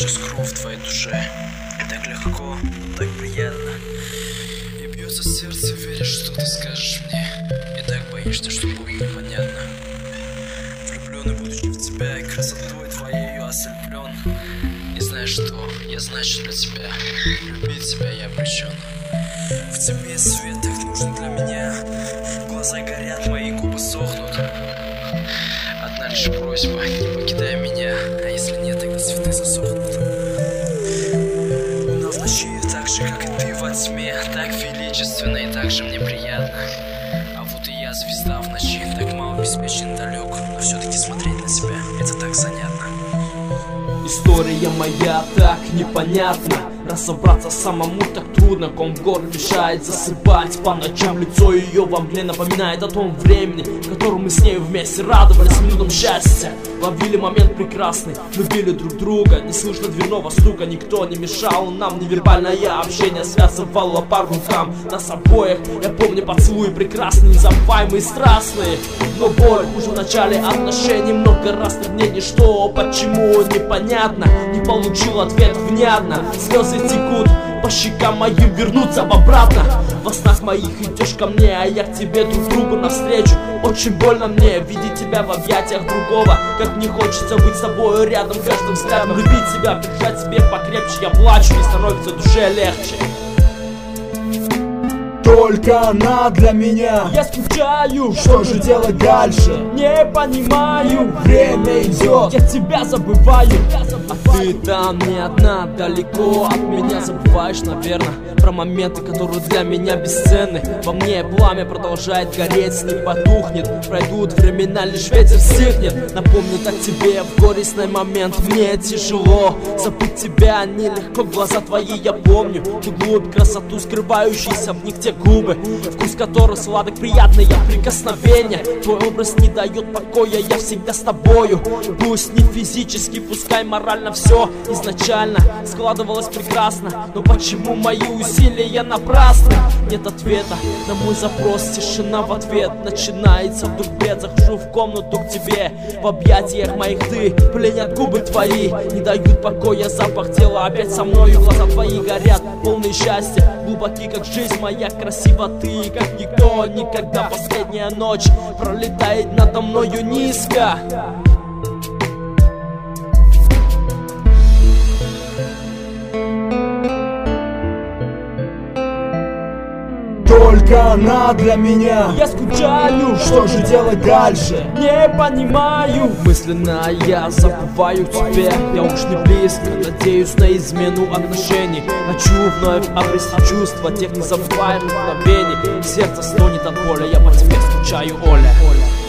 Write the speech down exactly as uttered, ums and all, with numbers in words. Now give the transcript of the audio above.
сейчас кровь в твоей душе. И так легко, так приятно. И бьется сердце, веришь, что ты скажешь мне. И так боишься, что будет непонятно. Влюбленный, будучи в тебя, и красотой твоей ослеплен. И знаешь что, я значу для тебя. Любить тебя я обречен. В тебе свет так нужен для меня. Глаза горят, мои губы сохнут. Одна лишь просьба, не покидай меня. А если нет, тогда цветы засохнут. Луна в ночи, так же, как и ты во тьме. Так величественно и так же мне приятно. А вот и я, звезда в ночи. Так мало беспечен, далек. Но все-таки смотреть на тебя, это так занятно. История моя так непонятна. Разобраться самому так трудно. Ком в горле мешает засыпать. По ночам лицо ее во мне напоминает о том времени, в котором мы с ней вместе радовались минутам счастья. Ловили момент прекрасный, любили друг друга. Не слышно дверного стука, никто не мешал нам. Невербальное общение связывало по рукам нас обоих. Я помню поцелуи прекрасные, незабываемые, страстные. Но боль уже в начале отношений много раз труднее ничто. Почему непонятно, не получил ответ внятно. Слезы текут по щекам моим, вернуться обратно. Во снах моих идешь ко мне, а я к тебе, друг другу навстречу. Очень больно мне видеть тебя в объятиях другого. Как мне хочется быть с тобой рядом каждым взглядом. Любить тебя, прижать себе покрепче. Я плачу, не становится душе легче. Только она для меня. Я скучаю, что же делать дальше? Не понимаю. Время идет, я тебя забываю. А ты там не одна, далеко от меня. Забываешь, наверное, про моменты, которые для меня бесценны. Во мне пламя продолжает гореть, не потухнет. Пройдут времена, лишь ветер стихнет. Напомнит о тебе в горестный момент. Мне тяжело забыть тебя, нелегко. Глаза твои я помню, ту глубь, красоту, скрывающуюся в них те губы, вкус которых сладок, приятные прикосновения. Твой образ не дает покоя, я всегда с тобою. Пусть не физически, пускай морально все изначально складывалось прекрасно. Но почему мои усилия напрасны? Нет ответа на мой запрос, тишина в ответ. Начинается вдруг бред, захожу в комнату к тебе. В объятиях моих ты, пленят губы твои. Не дают покоя, запах тела опять со мною. Глаза твои горят, полные счастья, глубоки как жизнь моя. Красиво ты, как никто никогда. Последняя ночь пролетает надо мною низко. Только она для меня. Я скучаю, что же делать дальше? Не понимаю. Мысленно я забываю тебя. Я уж не близко, надеюсь на измену отношений. Хочу вновь обрести чувства тех незабываемых мгновений. Сердце стонет от боли, я по тебе скучаю, Оля.